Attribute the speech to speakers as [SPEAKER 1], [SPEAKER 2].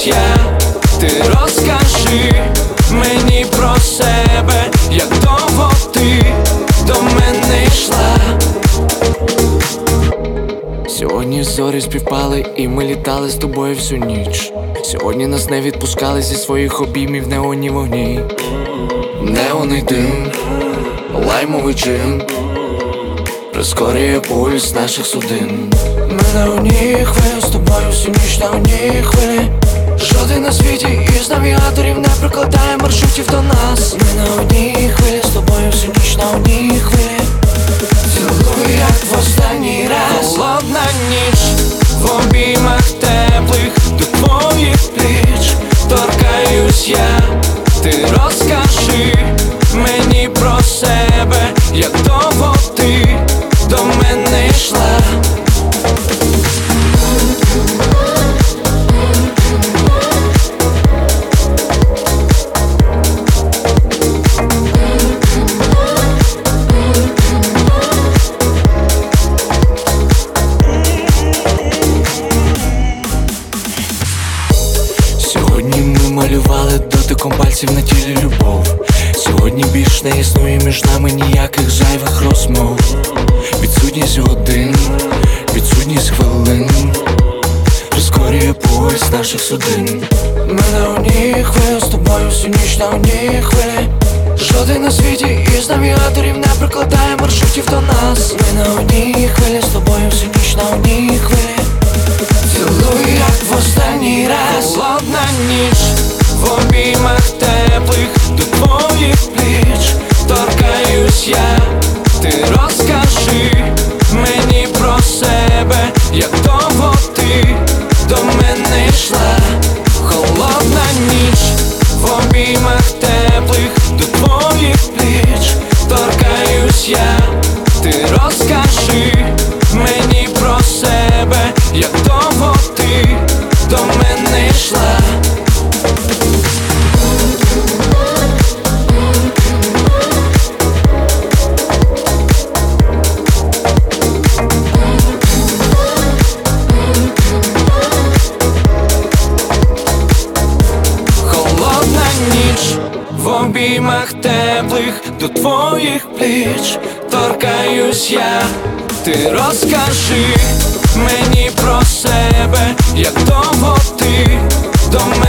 [SPEAKER 1] я, ти розкажи мені про себе, як довго ти до мене йшла. Сьогодні зорі співпали і ми літали з тобою всю ніч. Сьогодні нас не відпускали зі своїх обіймів неонні вогні. Неонний дим, лаймовий джин прискорює пульс наших судин. Ми на одній хвилі з тобою всю ніч на одній хвилі. Жоден на світі із навігаторів не прикладає маршрутів до нас. Ми на одній хвилі з тобою всю ніч на одній хвилі. Цілую, як в останній раз. Холодна ніч в обіймах теплих до твоїх пліч торкаюсь я, ти розкажи мені про себе, як довго ти до мене йшла. Сьогодні ми малювали дотиком пальців на тілі любов. Сьогодні більш не існує між нами ніяких зайвих розмов. Відсутність годин, відсутність хвилин прискорює пульс наших судин. Ми на одній хвилі з тобою всю ніч на одній хвилі. Жоден на світі із навігаторів не прикладає маршрутів до нас. Ми на одній хвилі з тобою всю ніч на одній хвилі. Цілую, як в останній раз. Холодна ніч в обіймах теплих до твоїх пліч торкаюсь я, ти розкажи мені про себе, як довго ти до мене йшла. Холодна ніч в обіймах теплих до твоїх пліч торкаюсь я, ти розкажи мені про себе, як довго ти до мене йшла. Холодна ніч в обіймах теплих до твоїх пліч торкаюсь я, ти розкажи мені про себе, як довго ти до мене